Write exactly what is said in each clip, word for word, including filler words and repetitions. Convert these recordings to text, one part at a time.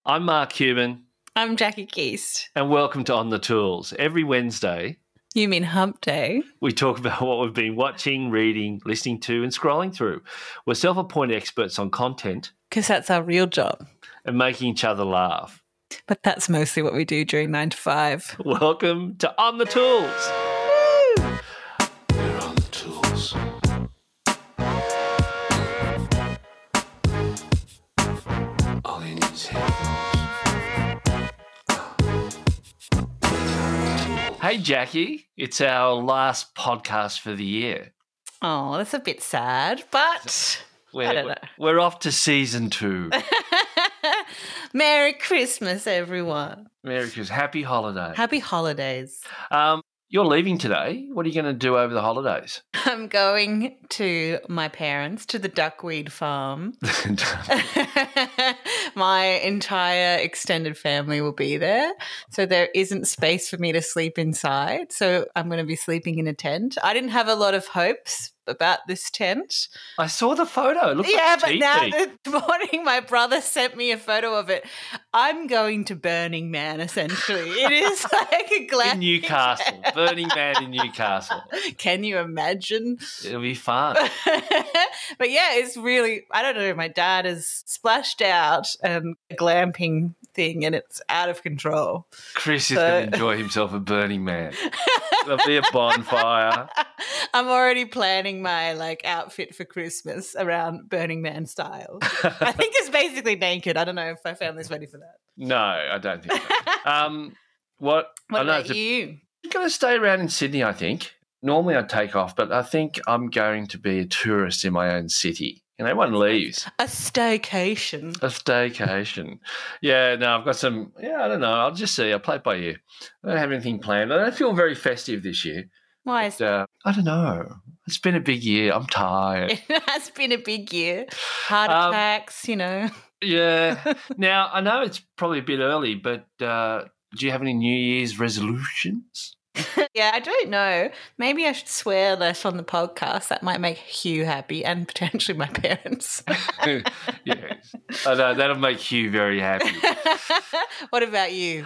I'm Mark Cuban. I'm Jackie Geist. And welcome to On the Tools. Every Wednesday, You mean hump day? we talk about what we've been watching, reading, listening to and scrolling through. We're self-appointed experts on content. Because that's our real job. And making each other laugh. But that's mostly what we do during nine to five. Welcome to On the Tools. Woo! We're on the tools. All you need is headphones. Hey, Jackie. It's our last podcast for the year. Oh, that's a bit sad, but We're, I don't know. We're off to season two. Merry Christmas, everyone. Merry Christmas. Happy holiday. Happy holidays. Um, you're leaving today. What are you going to do over the holidays? I'm going to my parents, to the duckweed farm. My entire extended family will be there. So there isn't space for me to sleep inside. So I'm going to be sleeping in a tent. I didn't have a lot of hopes about this tent. I saw the photo. It looked yeah, like but now teepee. this morning my brother sent me a photo of it. I'm going to Burning Man, essentially. It is like a glass In Newcastle. Burning Man in Newcastle. Can you imagine? It'll be fun. But yeah, it's really, I don't know, my dad has splashed out um, a glamping thing and it's out of control. Chris is So- going to enjoy himself at Burning Man. There'll be a bonfire. I'm already planning my like outfit for Christmas around Burning Man style. I think it's basically naked. I don't know if my family's ready for that. No, I don't think so. Um, what? What I know about it's a- you? I'm going to stay around in Sydney, I think. Normally I'd take off, but I think I'm going to be a tourist in my own city. And everyone leaves. A staycation. A staycation. Yeah, no, I've got some, yeah, I don't know. I'll just see. I'll play it by ear. I don't have anything planned. I don't feel very festive this year. Why is But, uh, I don't know. It's been a big year. I'm tired. It has been a big year. Heart Um, attacks, you know. Yeah. Now, I know it's probably a bit early, but uh, do you have any New Year's resolutions? Yeah, I don't know. Maybe I should swear less on the podcast. That might make Hugh happy and potentially my parents. Yes. I know. That'll make Hugh very happy. What about you?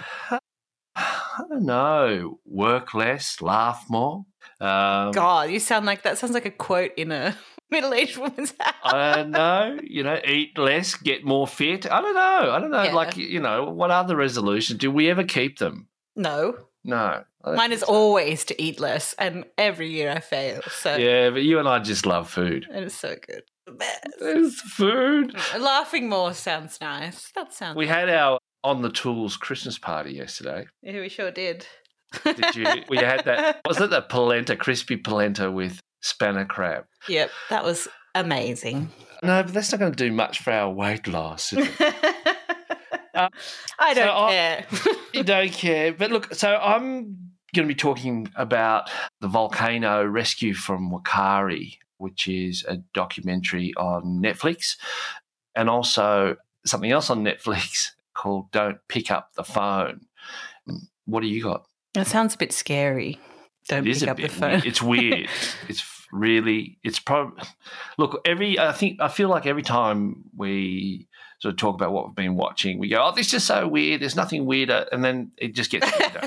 I don't know. Work less, laugh more. Um, God, you sound like that sounds like a quote in a middle-aged woman's house. I don't know, you know, eat less, get more fit. I don't know. I don't know. Yeah. Like, you know, what are the resolutions? Do we ever keep them? No. No. I don't Mine think is so. always to eat less, and every year I fail. So Yeah, but you and I just love food. it is so good. The best. There's food. Laughing more sounds nice. That sounds We had our On the Tools Christmas party yesterday. Yeah, we sure did. Did you? We had that. Was it the polenta, crispy polenta with spanner crab? Yep, that was amazing. No, but that's not going to do much for our weight loss, is it? Uh, I don't so I- care. You don't care. But look, so I'm going to be talking about the volcano rescue from Wakari, which is a documentary on Netflix, and also something else on Netflix called Don't Pick Up the Phone. What do you got? That sounds a bit scary. Don't It is pick a up the bit phone. weird. It's weird. It's really, it's probably, look, every, I think, I feel like every time we sort of talk about what we've been watching, we go, oh, this is so weird. There's nothing weirder. And then it just gets weirder.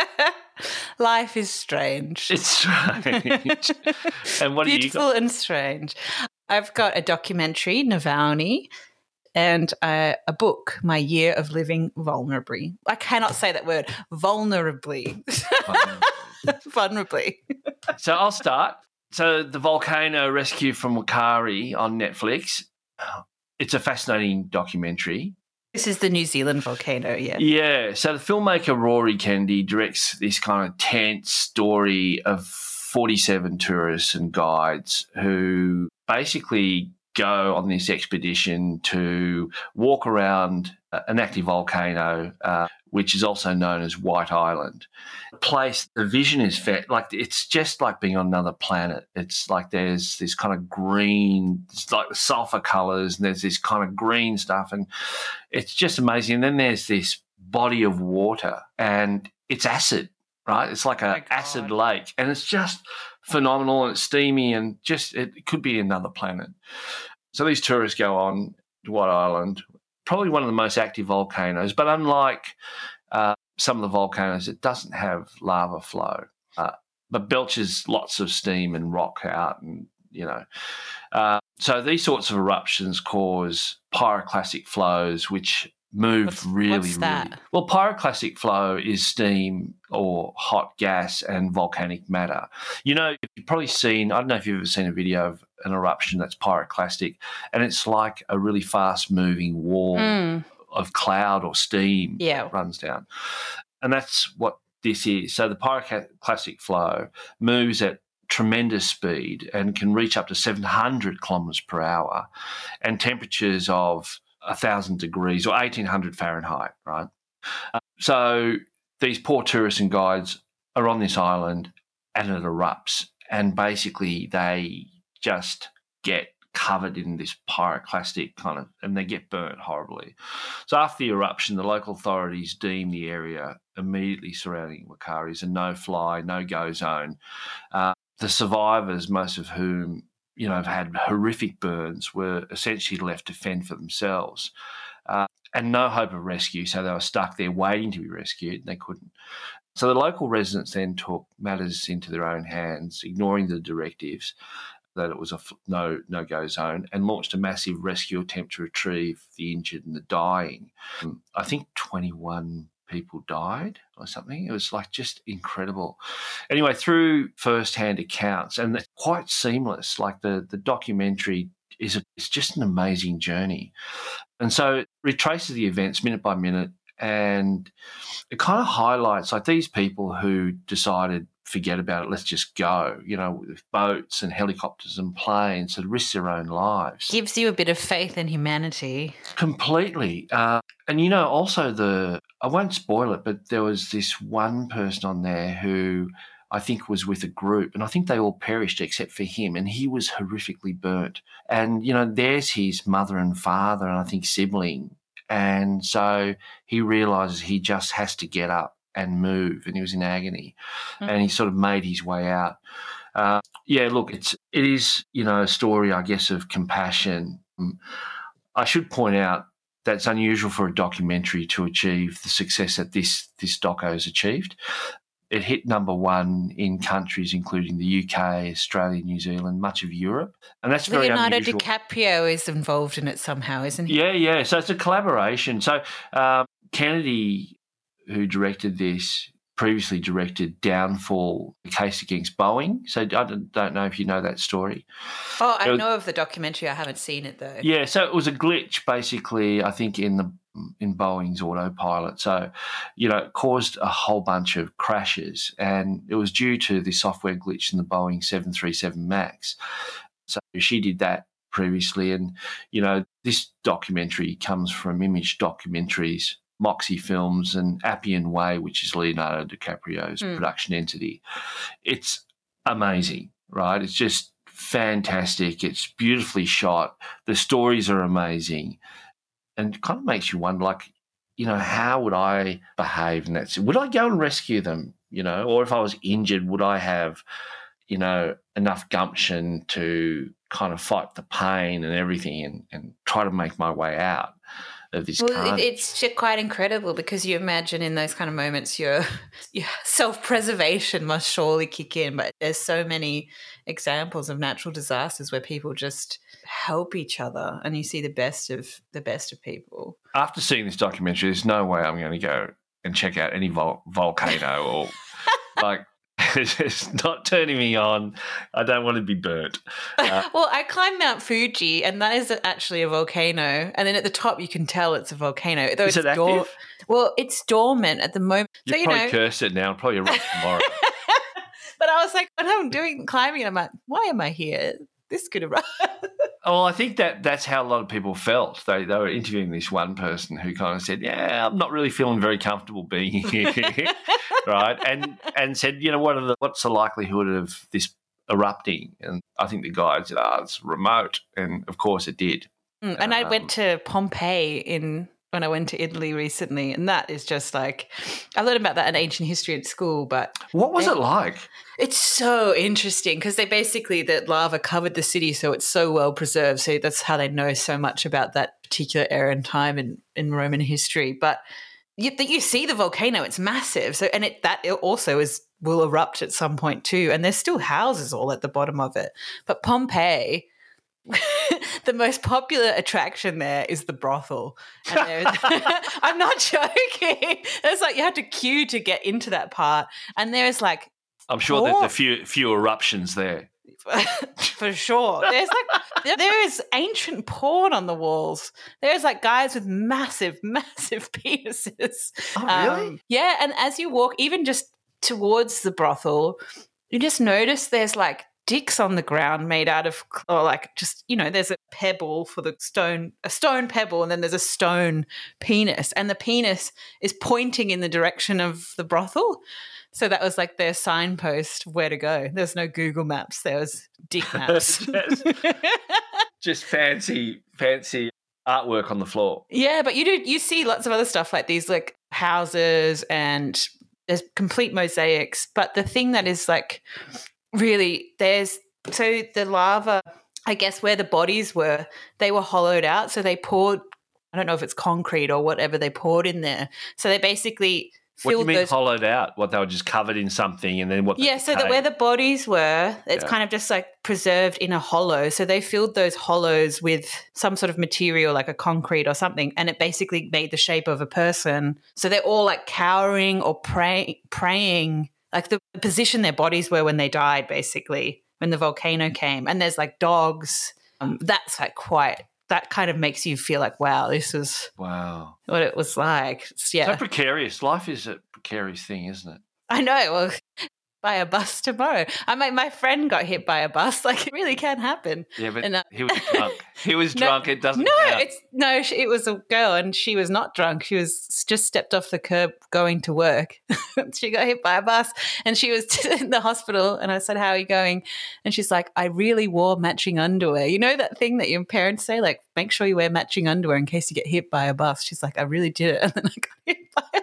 Life is strange. It's strange. And what do you Beautiful got? and strange. I've got a documentary, Navalny, and a, a book, My Year of Living Vulnerably. I cannot say that word. Vulnerably. Vulnerably. So I'll start. So the volcano rescue from Wakari on Netflix. It's a fascinating documentary. This is the New Zealand volcano, yeah. Yeah. So the filmmaker Rory Kennedy directs this kind of tense story of forty-seven tourists and guides who basically go on this expedition to walk around an active volcano, uh, which is also known as White Island. The place, the vision is fa- like it's just like being on another planet. It's like there's this kind of green, it's like the sulfur colours, and there's this kind of green stuff, and it's just amazing. And then there's this body of water, and it's acid, right? It's like Oh my an God. acid lake, and it's just phenomenal, and it's steamy, and just it could be another planet. So these tourists go on to White Island, probably one of the most active volcanoes, but unlike uh, some of the volcanoes, it doesn't have lava flow, uh, but belches lots of steam and rock out, and you know. Uh, so these sorts of eruptions cause pyroclastic flows, which move What's- really, what's that? really well. Pyroclastic flow is steam or hot gas and volcanic matter. You know, you've probably seen, I don't know if you've ever seen a video of an eruption that's pyroclastic, and it's like a really fast moving wall Mm. of cloud or steam Yeah. that runs down. And that's what this is. So the pyroclastic flow moves at tremendous speed and can reach up to seven hundred kilometres per hour, and temperatures of one thousand degrees or eighteen hundred Fahrenheit, right? Uh, so these poor tourists and guides are on this island and it erupts, and basically they just get covered in this pyroclastic kind of, and they get burnt horribly. So after the eruption, the local authorities deem the area immediately surrounding Waiqari as a no-fly, no-go zone. Uh, the survivors, most of whom, you know, have had horrific burns, were essentially left to fend for themselves. Uh, and no hope of rescue, so they were stuck there waiting to be rescued, and they couldn't. So the local residents then took matters into their own hands, ignoring the directives that it was a no, no-go zone, and launched a massive rescue attempt to retrieve the injured and the dying. I think twenty-one people died or something. It was like just incredible. Anyway, through first-hand accounts, and it's quite seamless, like the, the documentary is a, it's just an amazing journey. And so it retraces the events minute by minute, and it kind of highlights like these people who decided, forget about it, let's just go, you know, with boats and helicopters and planes to risk their own lives. Gives you a bit of faith in humanity. Completely. Uh, and, you know, also the, I won't spoil it, but there was this one person on there who I think was with a group, and I think they all perished except for him, and he was horrifically burnt. And, you know, there's his mother and father and I think sibling. And so he realises he just has to get up and move, and he was in agony, mm-hmm. and he sort of made his way out. Uh, yeah, look, it's it is you know a story, I guess, of compassion. I should point out that it's unusual for a documentary to achieve the success that this this doco has achieved. It hit number one in countries including the U K, Australia, New Zealand, much of Europe, and that's very Leonardo unusual. DiCaprio is involved in it somehow, isn't he? Yeah, yeah. So it's a collaboration. So um, Kennedy, who directed this, previously directed Downfall, the case against Boeing. So I don't, don't know if you know that story. Oh, I was, know of the documentary. I haven't seen it though. Yeah, so it was a glitch basically, I think, in the in Boeing's autopilot. So, you know, it caused a whole bunch of crashes, and it was due to the software glitch in the Boeing seven thirty-seven MAX. So she did that previously, and, you know, this documentary comes from Image Documentaries, Moxie Films, and Appian Way, which is Leonardo DiCaprio's mm. production entity. It's amazing, right? It's just fantastic. It's beautifully shot. The stories are amazing, and it kind of makes you wonder, like, you know, how would I behave in that? Would I go and rescue them, you know, or if I was injured, would I have, you know, enough gumption to kind of fight the pain and everything and, and try to make my way out of this well, carnage? It, it's quite incredible, because you imagine in those kind of moments your, your self-preservation must surely kick in, but there's so many examples of natural disasters where people just help each other, and you see the best of the best of people. After seeing this documentary, there's no way I'm going to go and check out any vol- volcano or like it's not turning me on. I don't want to be burnt. Uh, well, I climbed Mount Fuji, and that is actually a volcano. And then at the top, you can tell it's a volcano. Though is it's it active? Dor- well, it's dormant at the moment. You so, you probably know, cursed it now. Probably erupt tomorrow. But I was like, when I'm doing climbing, I'm like, why am I here? This could erupt. Well, I think that that's how a lot of people felt. They they were interviewing this one person who kind of said, "Yeah, I'm not really feeling very comfortable being here," right? And and said, "You know, what are the what's the likelihood of this erupting?" And I think the guy said, "Ah, oh, it's remote," and of course it did. Mm, and um, I went to Pompeii in when I went to Italy recently, and that is just like, I learned about that in ancient history at school, but what was they, it like? It's so interesting because they basically, the lava covered the city, so it's so well preserved. So that's how they know so much about that particular era and time in, in Roman history. But you, you see the volcano, it's massive. So, and it that it also is will erupt at some point too. And there's still houses all at the bottom of it. But Pompeii, the most popular attraction there is the brothel. And I'm not joking. It's like you had to queue to get into that part. And there's like, I'm sure porn. there's a few few eruptions there. For sure. There's like there is ancient porn on the walls. There's like guys with massive, massive penises. Oh, really? Um, yeah. And as you walk, even just towards the brothel, you just notice there's like dicks on the ground made out of, or like just, you know, there's a pebble for the stone, a stone pebble, and then there's a stone penis, and the penis is pointing in the direction of the brothel. So that was like their signpost where to go. There's no Google Maps. There was dick maps. just, just fancy, fancy artwork on the floor. Yeah, but you do you see lots of other stuff like these like houses, and there's complete mosaics. But the thing that is like really, there's so the lava, I guess where the bodies were, they were hollowed out. So they poured, I don't know if it's concrete or whatever they poured in there. So they basically What do you mean those, hollowed out? What, they were just covered in something and then what? Yeah, so that where the bodies were, it's Yeah. kind of just like preserved in a hollow. So they filled those hollows with some sort of material like a concrete or something, and it basically made the shape of a person. So they're all like cowering or pray, praying, like the position their bodies were when they died, basically, when the volcano came. And there's like dogs. Um, that's like quite, that kind of makes you feel like, wow, this is Wow. what it was like. Yeah. So precarious. Life is a precarious thing, isn't it? I know. Well, by a bus tomorrow. I mean, my friend got hit by a bus. Like, it really can happen. Yeah, but And, uh, he was drunk. He was No, drunk. It doesn't No, count. it's no. she- It was a girl, and she was not drunk. She was just stepped off the curb going to work. She got hit by a bus, and she was in the hospital. And I said, "How are you going?" And she's like, "I really wore matching underwear." You know that thing that your parents say, like, make sure you wear matching underwear in case you get hit by a bus. She's like, "I really did it," and then I got hit by a bus.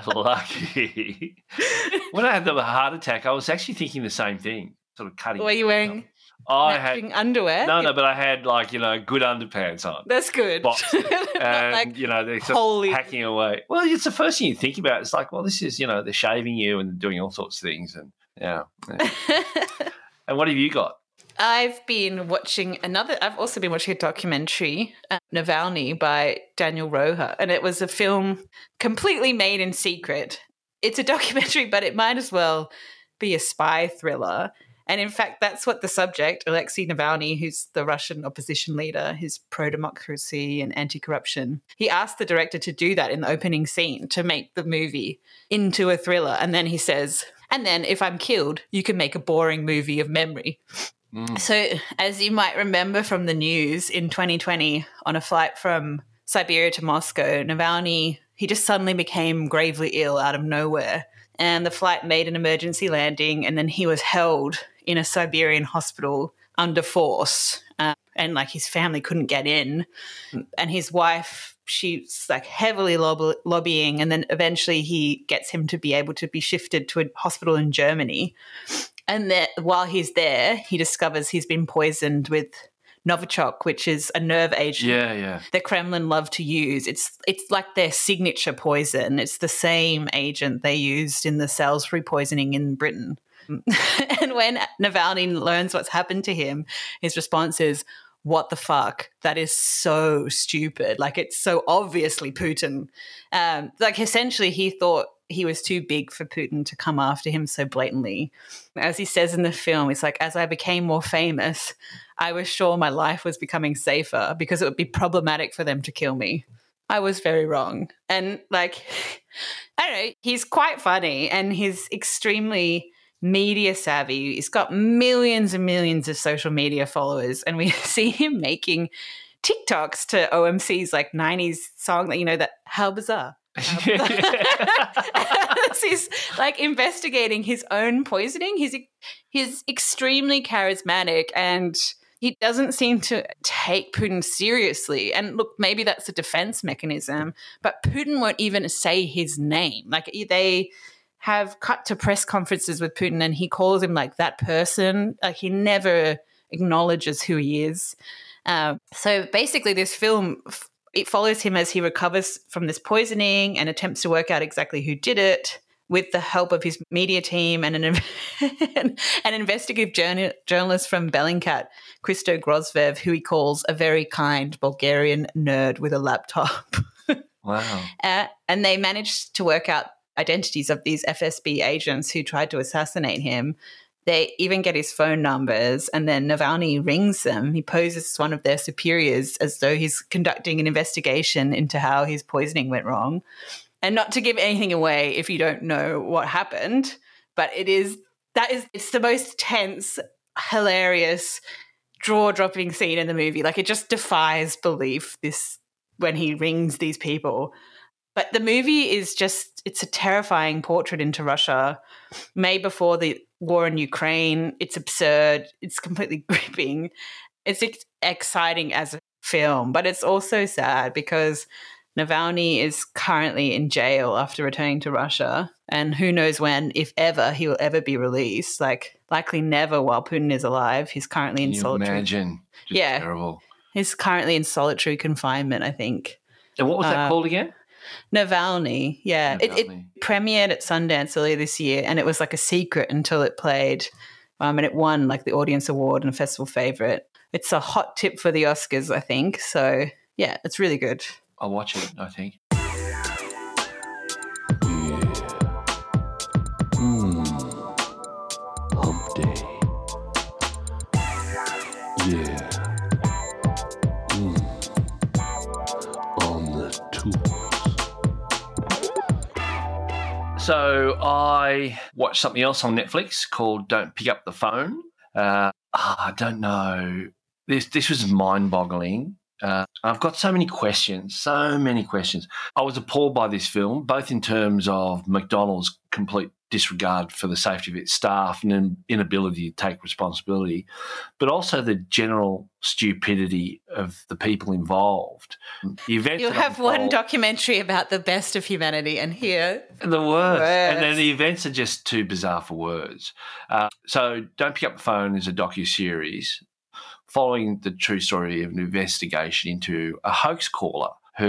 Lucky. When I had the heart attack, I was actually thinking the same thing, sort of cutting. Were you wearing I matching had underwear? no, no, but I had like you know good underpants on. That's good. Boxers. Not And, like you know, they're sort holy- of hacking away. Well, it's the first thing you think about. It's like, well, this is, you know, they're shaving you and doing all sorts of things. And yeah. yeah. And what have you got? I've been watching another, I've also been watching a documentary, uh, Navalny by Daniel Roja, and it was a film completely made in secret. It's a documentary, but it might as well be a spy thriller. And in fact, that's what the subject, Alexei Navalny, who's the Russian opposition leader, who's pro-democracy and anti-corruption, he asked the director to do that in the opening scene to make the movie into a thriller. And then he says, and then if I'm killed, you can make a boring movie of memory. Mm. So as you might remember from the news in twenty twenty, on a flight from Siberia to Moscow, Navalny, he just suddenly became gravely ill out of nowhere. And the flight made an emergency landing, and then he was held in a Siberian hospital under force. Uh, and like his family couldn't get in. And his wife, she's like heavily lob- lobbying. And then eventually he gets him to be able to be shifted to a hospital in Germany. And then while he's there, he discovers he's been poisoned with Novichok, which is a nerve agent Yeah, yeah. the Kremlin love to use. It's it's like their signature poison. It's the same agent they used in the Salisbury poisoning in Britain. And when Navalny learns what's happened to him, his response is, what the fuck? That is so stupid. Like, it's so obviously Putin. Um, like, essentially, he thought he was too big for Putin to come after him so blatantly. As he says in the film, it's like, as I became more famous, I was sure my life was becoming safer because it would be problematic for them to kill me. I was very wrong. And, like, I don't know, he's quite funny and he's extremely media savvy. He's got millions and millions of social media followers, and we see him making TikToks to O M C's like nineties song that, you know, that How Bizarre. He's like investigating his own poisoning. He's he's extremely charismatic, and he doesn't seem to take Putin seriously. And look, maybe that's a defense mechanism, but Putin won't even say his name. Like they have cut to press conferences with Putin and he calls him like that person. Like he never acknowledges who he is. Uh, so basically this film, it follows him as he recovers from this poisoning and attempts to work out exactly who did it with the help of his media team and an, an investigative journal, journalist from Bellingcat, Christo Grozvev, who he calls a very kind Bulgarian nerd with a laptop. Wow. Uh, and they managed to work out identities of these F S B agents who tried to assassinate him. They even get his phone numbers, and then Navalny rings them. He poses as one of their superiors as though he's conducting an investigation into how his poisoning went wrong. And not to give anything away if you don't know what happened, but it is that is it's the most tense, hilarious, jaw-dropping scene in the movie. Like it just defies belief, this when he rings these people. But the movie is just, it's a terrifying portrait into Russia made before the war in Ukraine. It's absurd. It's completely gripping. It's ex- exciting as a film, but it's also sad because Navalny is currently in jail after returning to Russia. And who knows when, if ever, he will ever be released. Like, likely never while Putin is alive. He's currently Can in you solitary. imagine? Just yeah. terrible. He's currently in solitary confinement, I think. And what was that Uh, called again? Navalny, yeah. It, it Navalny. premiered at Sundance earlier this year, and it was like a secret until it played, um, and it won like the audience award and a festival favorite. It's a hot tip for the Oscars, I think. So yeah, it's really good. I'll watch it, I think. Hmm. Hump day. Yeah. Hmm. On the tools. So I watched something else on Netflix called Don't Pick Up the Phone. Uh, I don't know. This this was mind-boggling. Uh, I've got so many questions, so many questions. I was appalled by this film, both in terms of McDonald's complete disregard for the safety of its staff and an inability to take responsibility, but also the general stupidity of the people involved. The events You that have one unfold- documentary about the best of humanity, and here The worst. Worst. And then the events are just too bizarre for words. Uh, so Don't Pick Up the Phone is a docu-series following the true story of an investigation into a hoax caller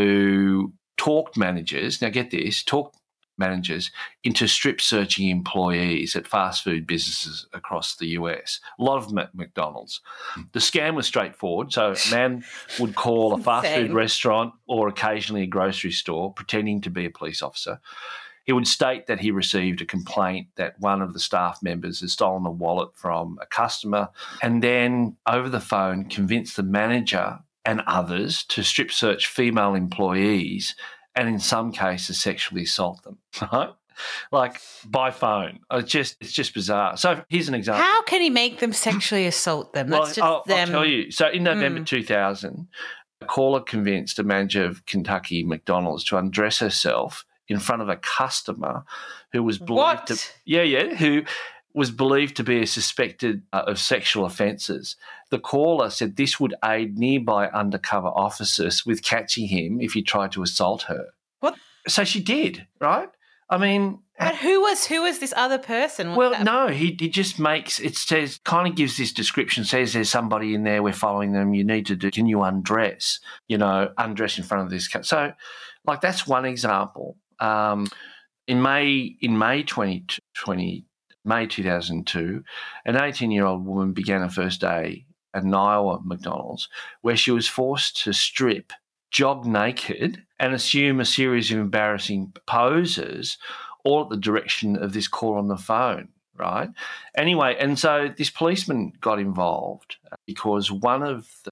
who talked managers, now get this, talked managers into strip searching employees at fast food businesses across the U S. A lot of Mc- McDonald's. The scam was straightforward. So a man would call a fast Insane. food restaurant or occasionally a grocery store pretending to be a police officer. He would state that he received a complaint that one of the staff members had stolen a wallet from a customer, and then over the phone convince the manager and others to strip search female employees and in some cases sexually assault them, right? Like by phone. It's just it's just bizarre. So here's an example. how can he make them sexually assault them? Well, That's just I'll, them. I'll tell you. So in November Mm. two thousand, a caller convinced a manager of Kentucky McDonald's to undress herself in front of a customer who was believed What? to yeah yeah who was believed to be suspected uh, of sexual offences. The caller said this would aid nearby undercover officers with catching him if he tried to assault her. What? So she did, right? I mean, But who was who was this other person? well, That- no, he he just makes it says kind of gives this description. Says there's somebody in there. We're following them. You need to do. Can you undress? You know, undress in front of this cat. So, like that's one example. Um, in May in May twenty twenty May two thousand two, an eighteen year old woman began her first day at an Iowa McDonald's where she was forced to strip, jog naked, and assume a series of embarrassing poses, all at the direction of this caller on the phone, right? Anyway, and so this policeman got involved because one of the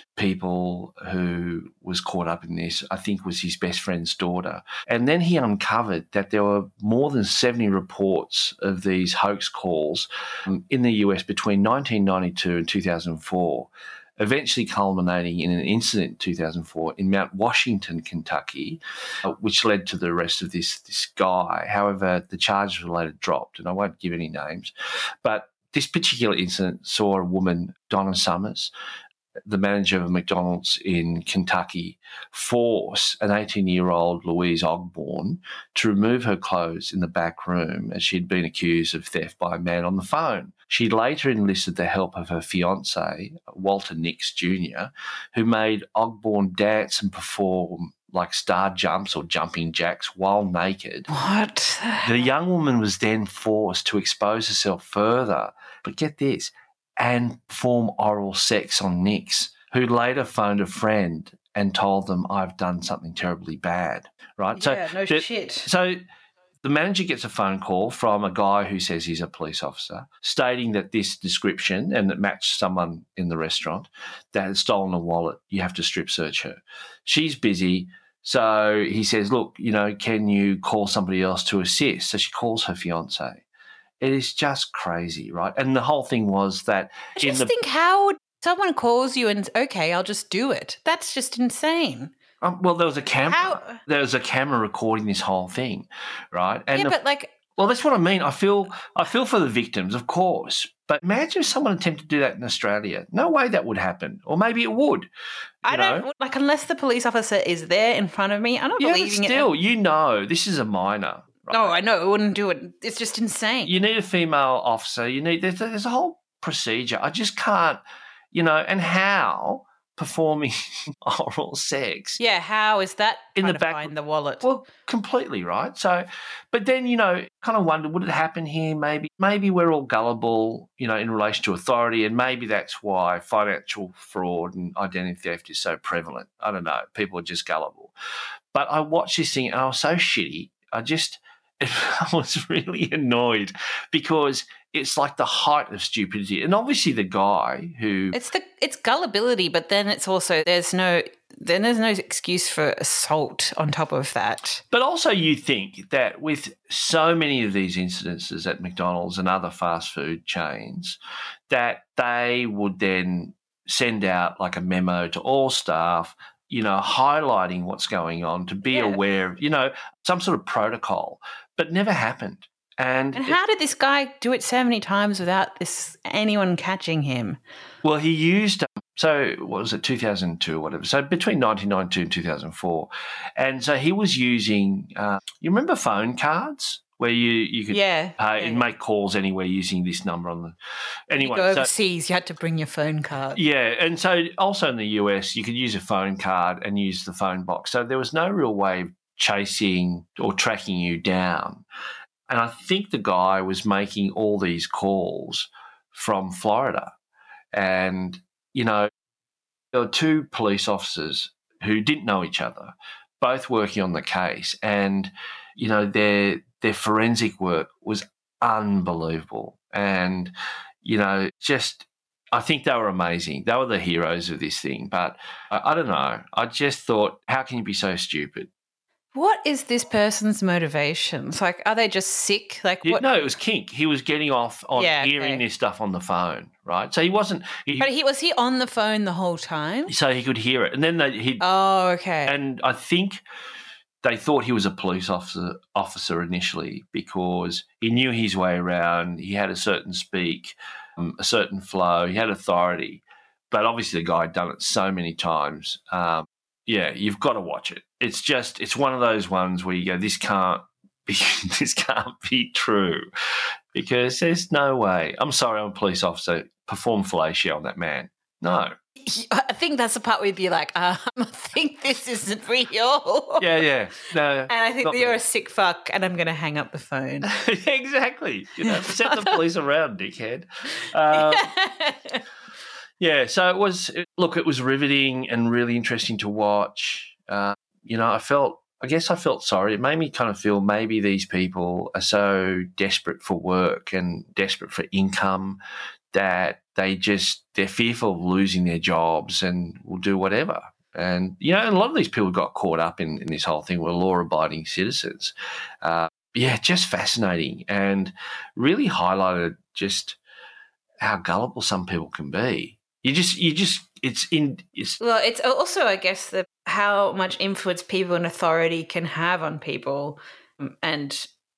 people who was caught up in this, I think, was his best friend's daughter. And then he uncovered that there were more than seventy reports of these hoax calls um, in the U S between nineteen ninety-two and two thousand four. Eventually culminating in an incident in two thousand four in Mount Washington, Kentucky, uh, which led to the arrest of this, this guy. However, the charges were later dropped, and I won't give any names. But this particular incident saw a woman, Donna Summers, the manager of McDonald's in Kentucky, force an eighteen-year-old Louise Ogborn to remove her clothes in the back room as she'd been accused of theft by a man on the phone. She later enlisted the help of her fiancé, Walter Nix Junior, who made Ogborn dance and perform like star jumps or jumping jacks while naked. What? The young woman was then forced to expose herself further, but get this, and perform oral sex on Nix, who later phoned a friend and told them, I've done something terribly bad, right? Yeah, so no the, shit. So the manager gets a phone call from a guy who says he's a police officer, stating that this description, and it matched someone in the restaurant, that had stolen a wallet. You have to strip search her. She's busy. So he says, look, you know, can you call somebody else to assist? So she calls her fiancé. It is just crazy, right? And the whole thing was that I in just the think how someone calls you and, okay, I'll just do it. That's just insane. um, well, there was a camera. How- There was a camera recording this whole thing, right? And yeah, the- but like, well, that's what I mean. I feel I feel for the victims, of course. But imagine if someone attempted to do that in Australia. No way that would happen. Or maybe it would. I you don't, know? like, unless the police officer is there in front of me, I'm not Yeah, but believing still, it. you know, this is a minor. Right? No, I know, I wouldn't do it. It's just insane. You need a female officer. You need there's a, there's a whole procedure. I just can't, you know, and how performing oral sex yeah, how is that In trying the to back- find the wallet? Well, completely, right? So, but then, you know, kind of wonder, would it happen here? Maybe, maybe we're all gullible, you know, in relation to authority, and maybe that's why financial fraud and identity theft is so prevalent. I don't know. People are just gullible. But I watched this thing and I was so shitty. I just, I was really annoyed because it's like the height of stupidity. And obviously the guy who... It's the it's gullibility, but then it's also there's no then there's no excuse for assault on top of that. But also you think that with so many of these incidences at McDonald's and other fast food chains, that they would then send out like a memo to all staff, you know, highlighting what's going on, to be Yeah. aware of, you know, some sort of protocol, but never happened. And, And how did this guy do it so many times without this anyone catching him? well, he used, um, so what was it, two thousand two or whatever, so between nineteen ninety-two and two thousand four. And so he was using, uh, you remember phone cards where you, you could Yeah. pay yeah. and make calls anywhere using this number on the, You anyway. go so- overseas, you had to bring your phone card. Yeah, and so also in the U S, you could use a phone card and use the phone box. So there was no real way of chasing or tracking you down. And I think the guy was making all these calls from Florida. And, you know, there were two police officers who didn't know each other, both working on the case. And, you know, their their forensic work was unbelievable. And, you know, just I think they were amazing. They were the heroes of this thing. But I, I don't know. I just thought, how can you be so stupid? What is this person's motivations? Like, are they just sick? Like, You- what? No, it was kink. He was getting off on Yeah, hearing okay. this stuff on the phone, right? So he wasn't. He, But he was he on the phone the whole time? so he could hear it, and then they, he Oh, okay. and I think they thought he was a police officer officer initially because he knew his way around. He had a certain speak, um, a certain flow. He had authority, but obviously the guy had done it so many times. Um, yeah, you've got to watch it. It's just it's one of those ones where you go, this can't be this can't be true, because there's no way. I'm sorry, I'm a police officer. Perform fellatio on that man. No. I think that's the part where you'd be like, um, I think this isn't real. Yeah, yeah. No. And I think not that you're me. a sick fuck and I'm going to hang up the phone. Exactly. You know, set the police around, dickhead. Um, yeah, so it was, it, look, it was riveting and really interesting to watch. Uh, you know, I felt, I guess I felt sorry. It made me kind of feel maybe these people are so desperate for work and desperate for income that they just, they're fearful of losing their jobs and will do whatever. And, you know, and a lot of these people got caught up in, in this whole thing were law-abiding citizens. Uh, yeah, just fascinating and really highlighted just how gullible some people can be. You just, you just, it's in, it's, Well, it's also, I guess, the how much influence people and authority can have on people. Um, And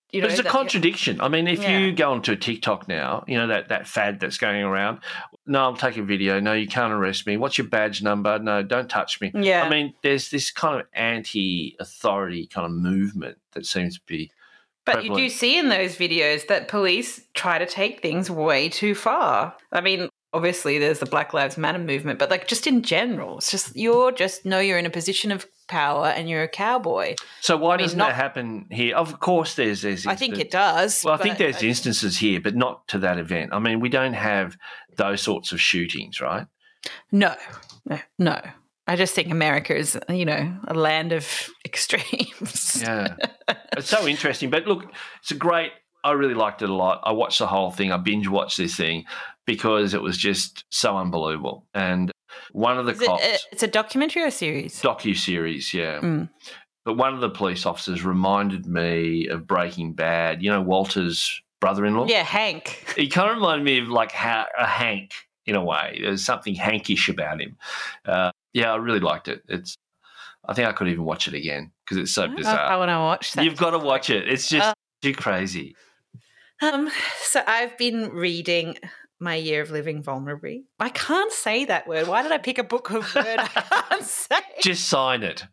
you know, But it's a that- contradiction. I mean, if Yeah. you go onto TikTok now, you know, that, that fad that's going around, no, I'll take a video. No, you can't arrest me. What's your badge number? No, don't touch me. Yeah. I mean, there's this kind of anti-authority kind of movement that seems to be But you do prevalent. see in those videos that police try to take things way too far. I mean, obviously there's the Black Lives Matter movement, but like just in general, it's just you're just know you're in a position of power and you're a cowboy. So why I mean, doesn't not- that happen here? Of course, there's there's. I think instant- it does. Well, I think but there's instances here, but not to that event. I mean, we don't have those sorts of shootings, right? No, no, no. I just think America is, you know, a land of extremes. Yeah. It's so interesting. But look, it's a great, I really liked it a lot. I watched the whole thing. I binge watched this thing because it was just so unbelievable. And one of the Is it, cops, uh, it's a documentary or a series? docu-series, yeah. Mm. But one of the police officers reminded me of Breaking Bad. You know, Walter's brother-in-law? Yeah, Hank. He kind of reminded me of like ha- a Hank in a way. There's something hankish about him. Uh, yeah, I really liked it. It's. I think I could even watch it again because it's so I, I bizarre. want to watch that. You've got to watch it. It's just Uh, too crazy. Um, so I've been reading My Year of Living Vulnerably. I can't say that word. Why did I pick a book of word I can't say? Just sign it.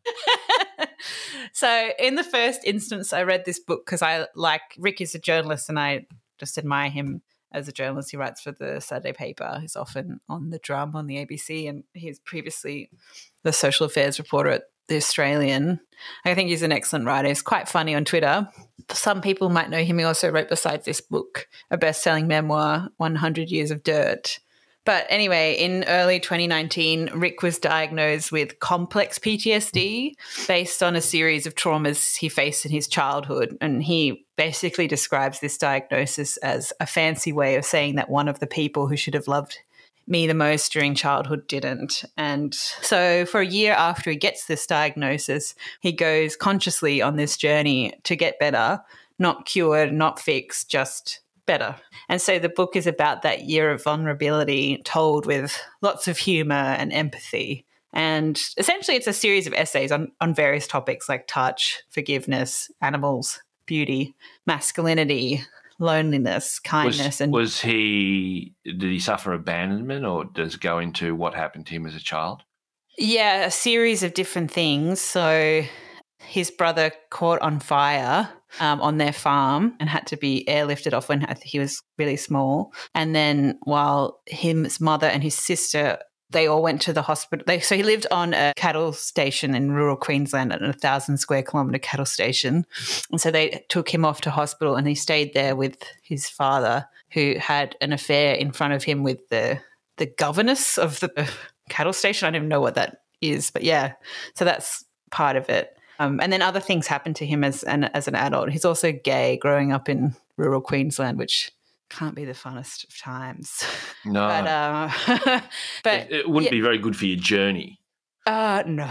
So in the first instance, I read this book because I like Rick is a journalist and I just admire him as a journalist. He writes for the Saturday paper. He's often on the drum on the A B C and he's previously the social affairs reporter at The Australian. I think he's an excellent writer. He's quite funny on Twitter. Some people might know him. He also wrote, besides this book, a best-selling memoir, one hundred Years of Dirt. But anyway, in early twenty nineteen, Rick was diagnosed with complex P T S D based on a series of traumas he faced in his childhood. And he basically describes this diagnosis as a fancy way of saying that one of the people who should have loved me the most during childhood didn't. And so for a year after he gets this diagnosis, he goes consciously on this journey to get better, not cured, not fixed, just better. And so the book is about that year of vulnerability told with lots of humor and empathy. And essentially it's a series of essays on, on various topics like touch, forgiveness, animals, beauty, masculinity, loneliness, kindness. Was, and was he, did he suffer abandonment or does it go into what happened to him as a child? Yeah, a series of different things. So his brother caught on fire um, on their farm and had to be airlifted off when he was really small. And then while him, his mother and his sister, they all went to the hospital. They, so he lived on a cattle station in rural Queensland at a thousand square kilometre cattle station. And so they took him off to hospital and he stayed there with his father, who had an affair in front of him with the, the governess of the cattle station. I don't even know what that is, but yeah. So that's part of it. Um, and then other things happened to him as an, as an adult. He's also gay growing up in rural Queensland, which can't be the funnest of times. No. But, uh, but it, it wouldn't yeah, be very good for your journey. uh, no.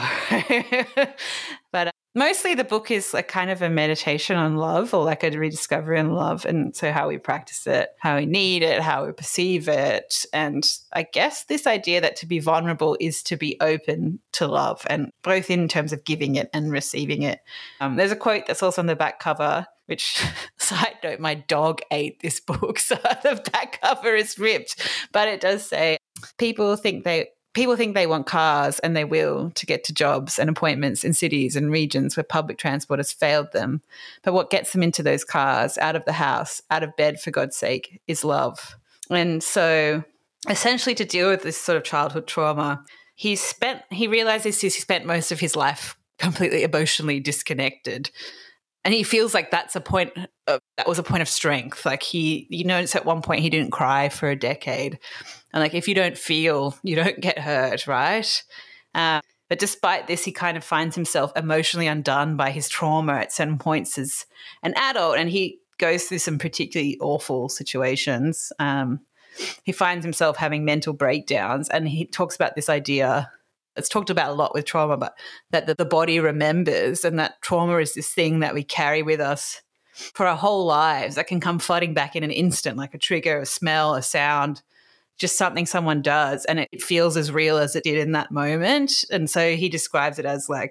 But uh, mostly the book is like kind of a meditation on love or like a rediscovery on love. And so how we practice it, how we need it, how we perceive it. And I guess this idea that to be vulnerable is to be open to love, and both in terms of giving it and receiving it. Um, there's a quote that's also on the back cover, which, side note, my dog ate this book, so the back cover is ripped. But it does say, people think they people think they want cars, and they will, to get to jobs and appointments in cities and regions where public transport has failed them. But what gets them into those cars, out of the house, out of bed, for God's sake, is love. And so essentially to deal with this sort of childhood trauma, he spent, he realizes he spent most of his life completely emotionally disconnected. And he feels like that's a point of, that was a point of strength. Like he, you notice at one point he didn't cry for a decade. And like if you don't feel, you don't get hurt, right? Uh, but despite this, he kind of finds himself emotionally undone by his trauma at certain points as an adult. And he goes through some particularly awful situations. Um, he finds himself having mental breakdowns. And he talks about this idea, it's talked about a lot with trauma, but that the, the body remembers, and that trauma is this thing that we carry with us for our whole lives that can come flooding back in an instant, like a trigger, a smell, a sound, just something someone does, and it feels as real as it did in that moment. And so he describes it as like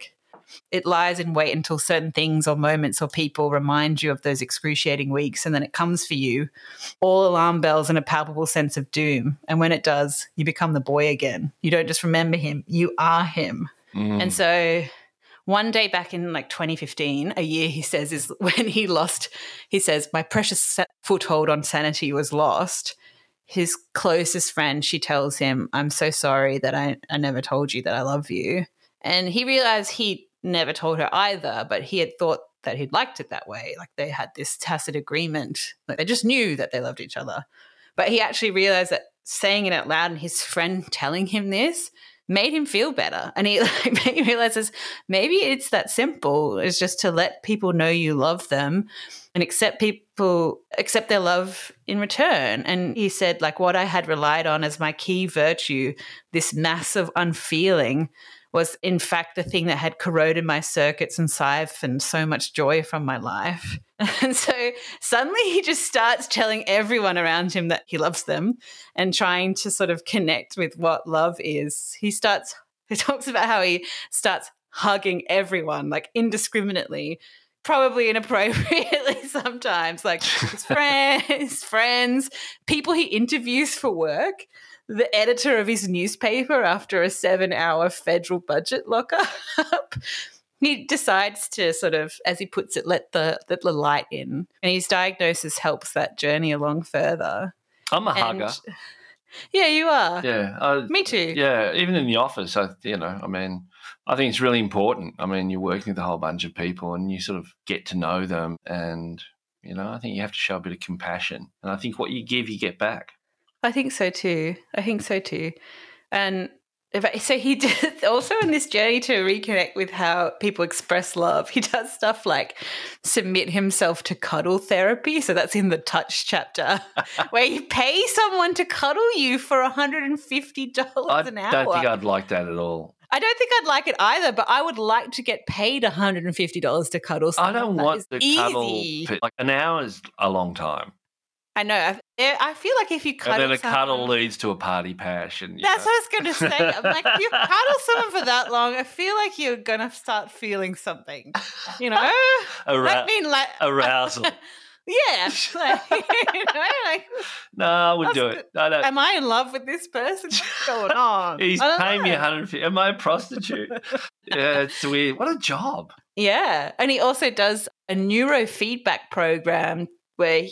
it lies in wait until certain things or moments or people remind you of those excruciating weeks, and then it comes for you, all alarm bells and a palpable sense of doom. And when it does, you become the boy again. You don't just remember him, you are him. Mm. And so one day back in like twenty fifteen, a year he says is when he lost, he says, my precious foothold on sanity was lost. His closest friend, she tells him, I'm so sorry that I, I never told you that I love you. And he realized he never told her either, but he had thought that he'd liked it that way. Like they had this tacit agreement. Like they just knew that they loved each other. But he actually realized that saying it out loud and his friend telling him this made him feel better. And he, like, he realizes maybe it's that simple. It's just to let people know you love them and accept people, accept their love in return. And he said, like, what I had relied on as my key virtue, this massive unfeeling, was in fact the thing that had corroded my circuits and siphoned so much joy from my life. And so suddenly he just starts telling everyone around him that he loves them and trying to sort of connect with what love is. He starts, he talks about how he starts hugging everyone, like indiscriminately, probably inappropriately sometimes, like his friends, his friends, people he interviews for work, the editor of his newspaper after a seven-hour federal budget lockup. He decides to sort of, as he puts it, let the, let the light in. And his diagnosis helps that journey along further. I'm a And- hugger. Yeah, you are. Yeah. I, Me too. Yeah, even in the office, I, you know, I mean, I think it's really important. I mean, you're working with a whole bunch of people and you sort of get to know them and, you know, I think you have to show a bit of compassion. And I think what you give, you get back. I think so too. I think so too. And if I, so he did also in this journey to reconnect with how people express love, he does stuff like submit himself to cuddle therapy. So that's in the touch chapter where you pay someone to cuddle you for one hundred fifty dollars I an hour. don't think I'd like that at all. I don't think I'd like it either, but I would like to get paid one hundred fifty dollars to cuddle I someone. don't That want is to easy. cuddle. For, like an hour is a long time. I know. I, I feel like if you cuddle And then a someone, cuddle leads to a party pash. And, you that's know. what I was going to say. I'm like, if you cuddle someone for that long, I feel like you're going to start feeling something, you know? Arou- I mean, like arousal. yeah, like, you know, like, No, I wouldn't do That's it. I don't. am I in love with this person? What's going on? He's I don't paying me know. one hundred fifty. Am I a prostitute? Yeah, it's weird. What a job. Yeah, and he also does a neurofeedback program where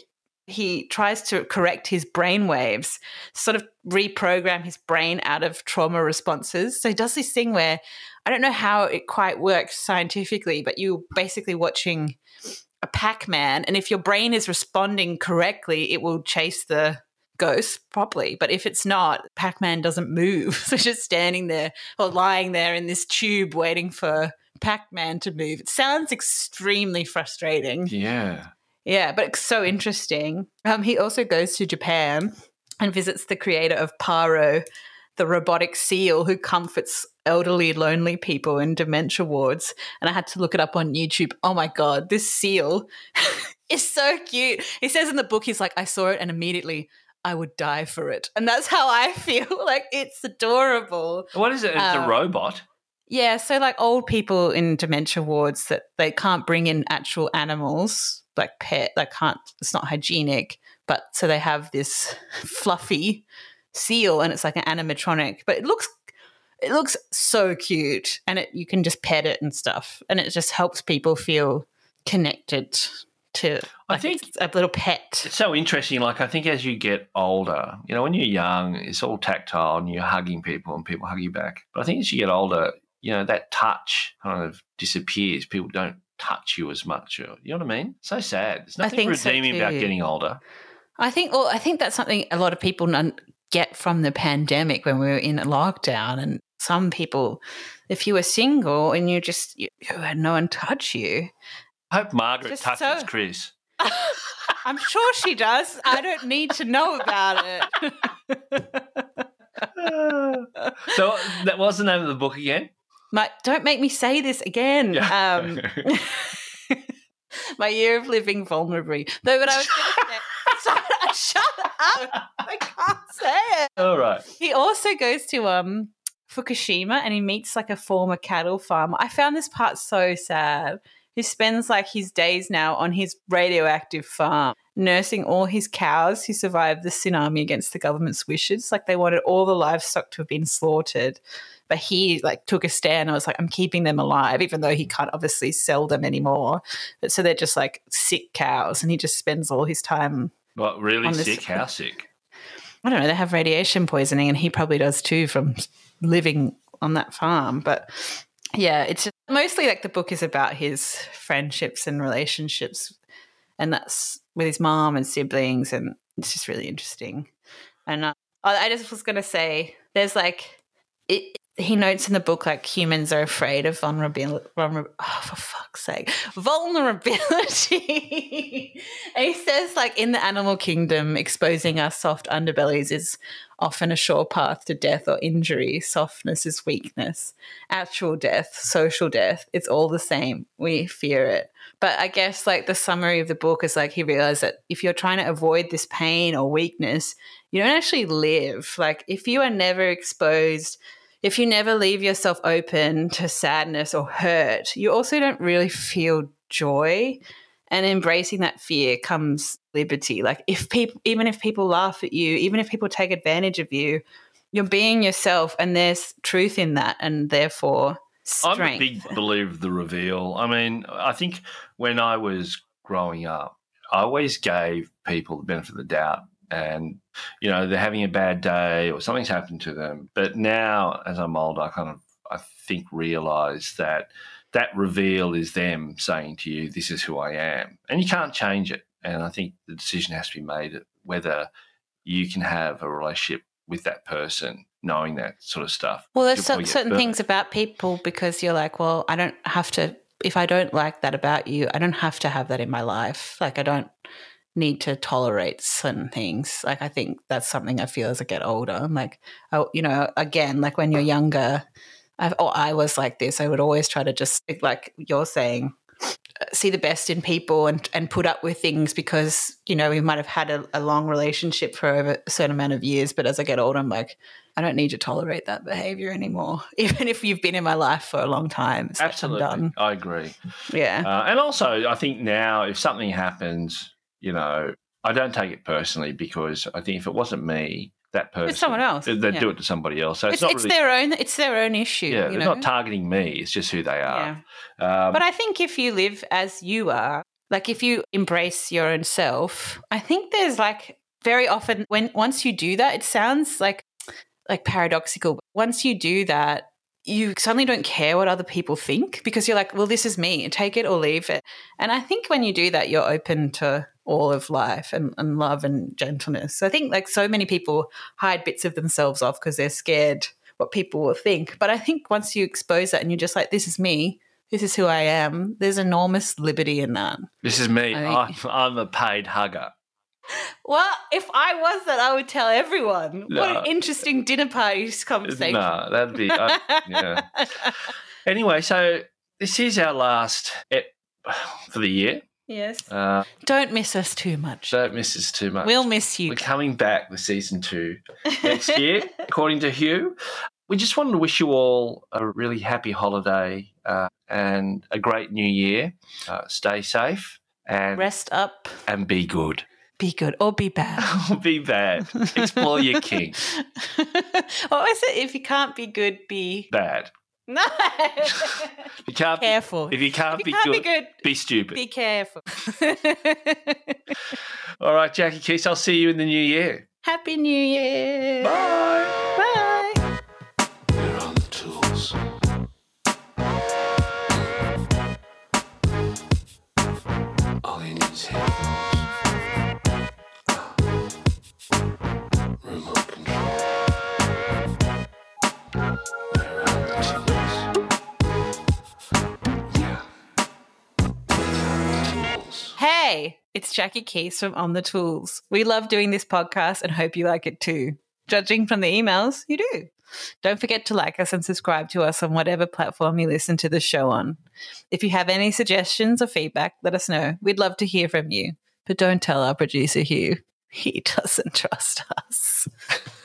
he tries to correct his brain waves, sort of reprogram his brain out of trauma responses. So he does this thing where I don't know how it quite works scientifically, but you're basically watching a Pac-Man, and if your brain is responding correctly, it will chase the ghost properly. But if it's not, Pac-Man doesn't move. So it's just standing there or lying there in this tube waiting for Pac-Man to move. It sounds extremely frustrating. Yeah. Yeah, but it's so interesting. Um, he also goes to Japan and visits the creator of Paro, the robotic seal who comforts elderly, lonely people in dementia wards. And I had to look it up on YouTube. Oh my God, this seal is so cute. He says in the book, he's like, I saw it and immediately I would die for it. And that's how I feel. Like, it's adorable. What is it? It's Uh, a robot. Yeah, so like old people in dementia wards that they can't bring in actual animals, like pet, they can't, it's not hygienic, but so they have this fluffy seal and it's like an animatronic, but it looks it looks so cute and it you can just pet it and stuff and it just helps people feel connected to I like, think- it's a little pet. It's so interesting. Like, I think as you get older, you know, when you're young, it's all tactile and you're hugging people and people hug you back. But I think as you get older, you know, that touch kind of disappears. People don't touch you as much. Or, you know what I mean? So sad. There's I nothing think so redeeming about too. getting older. I think well, I think that's something a lot of people non- get from the pandemic when we were in lockdown. And some people, if you were single and you just you, you had no one touch you, I hope Margaret Just touches so- Chris. I'm sure she does. I don't need to know about it. So that what's the name of the book again? My, don't make me say this again. Yeah. Um, my year of living vulnerably. No, but I was going to say, shut up. I can't say it. All right. He also goes to um Fukushima and he meets like a former cattle farmer. I found this part so sad. He spends like his days now on his radioactive farm nursing all his cows who survived the tsunami against the government's wishes. Like they wanted all the livestock to have been slaughtered, but he like took a stand. I was like, I'm keeping them alive, even though he can't obviously sell them anymore. But so they're just like sick cows, and he just spends all his time. What, really sick? How sick? I don't know. They have radiation poisoning, and he probably does too from living on that farm. But yeah, it's just, mostly like the book is about his friendships and relationships, and that's with his mom and siblings, and it's just really interesting. And uh, I just was going to say, there's like it, he notes in the book like humans are afraid of vulnerability. Vulner- oh, for fuck's sake, vulnerability. And he says like in the animal kingdom, exposing our soft underbellies is often a sure path to death or injury. Softness is weakness. Actual death, social death, it's all the same. We fear it. But I guess like the summary of the book is like he realized that if you're trying to avoid this pain or weakness, you don't actually live. Like if you are never exposed, if you never leave yourself open to sadness or hurt, you also don't really feel joy. And embracing that fear comes liberty. Like if people, even if people laugh at you, even if people take advantage of you, you're being yourself, and there's truth in that, and therefore strength. I'm a big believer of the reveal. I mean, I think when I was growing up, I always gave people the benefit of the doubt, and you know they're having a bad day or something's happened to them. But now, as I'm older, I kind of I think realise that that reveal is them saying to you, this is who I am. And you can't change it. And I think the decision has to be made whether you can have a relationship with that person knowing that sort of stuff. Well, there's so, certain things about people because you're like, well, I don't have to, if I don't like that about you, I don't have to have that in my life. Like I don't need to tolerate certain things. Like I think that's something I feel as I get older. I'm like, oh, you know, again, like when you're younger, I've, or I was like this. I would always try to just, like you're saying, see the best in people and, and put up with things because, you know, we might have had a, a long relationship for over a certain amount of years. But as I get older, I'm like, I don't need to tolerate that behavior anymore, even if you've been in my life for a long time. It's Absolutely. Like I'm done. I agree. Yeah. Uh, and also, I think now if something happens, you know, I don't take it personally because I think if it wasn't me, that person, it's someone else. They'd yeah. do it to somebody else. So it's, it's, not it's really, their own. It's their own issue. Yeah, you it's know? not targeting me. It's just who they are. Yeah. Um, but I think if you live as you are, like if you embrace your own self, I think there's like very often when once you do that, it sounds like like paradoxical. But once you do that, you suddenly don't care what other people think because you're like, well, this is me. Take it or leave it. And I think when you do that, you're open to all of life and, and love and gentleness. So I think like so many people hide bits of themselves off because they're scared what people will think. But I think once you expose that and you're just like, this is me, this is who I am, there's enormous liberty in that. This is me. I think- I'm, I'm a paid hugger. Well, if I was that, I would tell everyone. No. What an interesting dinner party conversation. No, that'd be, I, yeah. Anyway, so this is our last ep for the year. Yes. Uh, Don't miss us too much. don't miss us too much. We'll miss you. We're coming back with season two next year, according to Hugh. We just wanted to wish you all a really happy holiday uh, and a great new year. Uh, stay safe and Rest up. and be good. Be good or be bad. Be bad. Explore your king. What was it? If you can't be good, be Bad. no. You can't Careful. Be, if you can't, If you be, can't good, be good, be stupid. be careful. All right, Jackie Keese, I'll see you in the new year. Happy New Year. Bye. Bye. We're on the tools. All you need is headphones. Remote control. We're on the tools. Yeah. We're on the tools. Hey, it's Jackie Keese from On the Tools. We love doing this podcast and hope you like it too. Judging from the emails, you do. Don't forget to like us and subscribe to us on whatever platform you listen to the show on. If you have any suggestions or feedback, let us know. We'd love to hear from you. But don't tell our producer Hugh. He doesn't trust us.